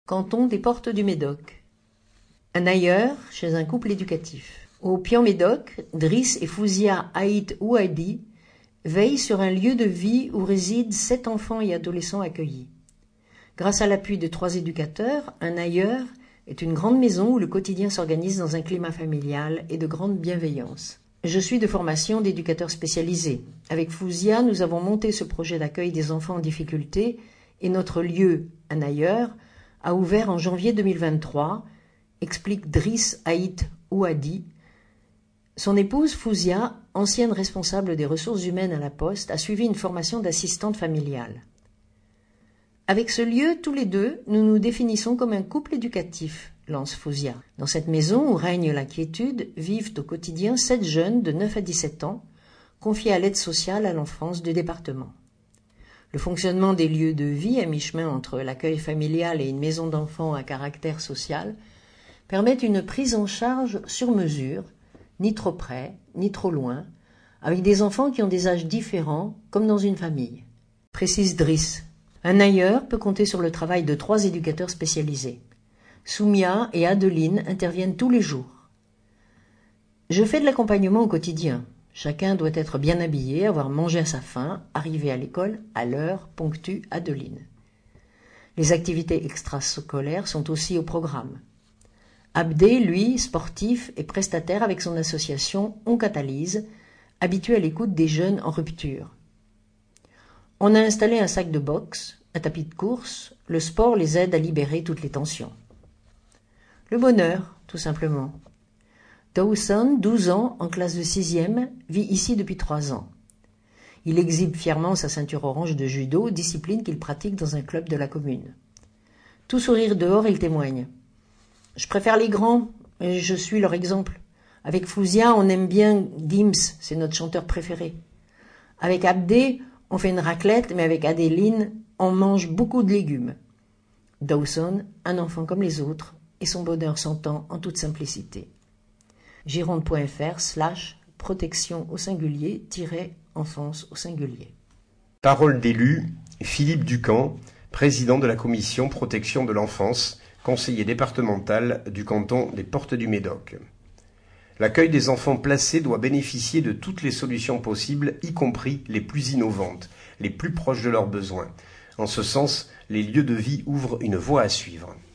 Canton des Portes du Médoc. Un ailleurs chez un couple éducatif. Au Pian-Médoc, Driss et Fouzia Haït Ouadi veillent sur un lieu de vie où résident 7 enfants et adolescents accueillis. Grâce à l'appui de 3 éducateurs, un ailleurs est une grande maison où le quotidien s'organise dans un climat familial et de grande bienveillance. Je suis de formation d'éducateur spécialisé. Avec Fouzia, nous avons monté ce projet d'accueil des enfants en difficulté et notre lieu, un ailleurs, a ouvert en janvier 2023, explique Driss Haït Ouadi. Son épouse Fouzia, ancienne responsable des ressources humaines à la Poste, a suivi une formation d'assistante familiale. Avec ce lieu, tous les deux, nous nous définissons comme un couple éducatif, lance Fouzia. Dans cette maison où règne la quiétude, vivent au quotidien 7 jeunes de 9 à 17 ans, confiés à l'aide sociale à l'enfance du département. Le fonctionnement des lieux de vie à mi-chemin entre l'accueil familial et une maison d'enfants à caractère social permet une prise en charge sur mesure, ni trop près, ni trop loin, avec des enfants qui ont des âges différents, comme dans une famille. Précise Driss. Un ailleurs peut compter sur le travail de 3 éducateurs spécialisés. Soumia et Adeline interviennent tous les jours. Je fais de l'accompagnement au quotidien. Chacun doit être bien habillé, avoir mangé à sa faim, arriver à l'école à l'heure, ponctue Adeline. Les activités extrascolaires sont aussi au programme. Abdé, lui, sportif et prestataire avec son association On Catalyse, habitué à l'écoute des jeunes en rupture. On a installé un sac de boxe, un tapis de course, le sport les aide à libérer toutes les tensions. Le bonheur, tout simplement. Dawson, 12 ans, en classe de 6e, vit ici depuis 3 ans. Il exhibe fièrement sa ceinture orange de judo, discipline qu'il pratique dans un club de la commune. Tout sourire dehors, il témoigne. Je préfère les grands, et je suis leur exemple. Avec Fouzia, on aime bien Dims, c'est notre chanteur préféré. Avec Abdé, on fait une raclette, mais avec Adeline, on mange beaucoup de légumes. Dawson, un enfant comme les autres, et son bonheur s'entend en toute simplicité. gironde.fr/protection au singulier -enfance au singulier. Parole d'élu, Philippe Ducamp, président de la commission protection de l'enfance, conseiller départemental du canton des Portes du Médoc. L'accueil des enfants placés doit bénéficier de toutes les solutions possibles, y compris les plus innovantes, les plus proches de leurs besoins. En ce sens, les lieux de vie ouvrent une voie à suivre.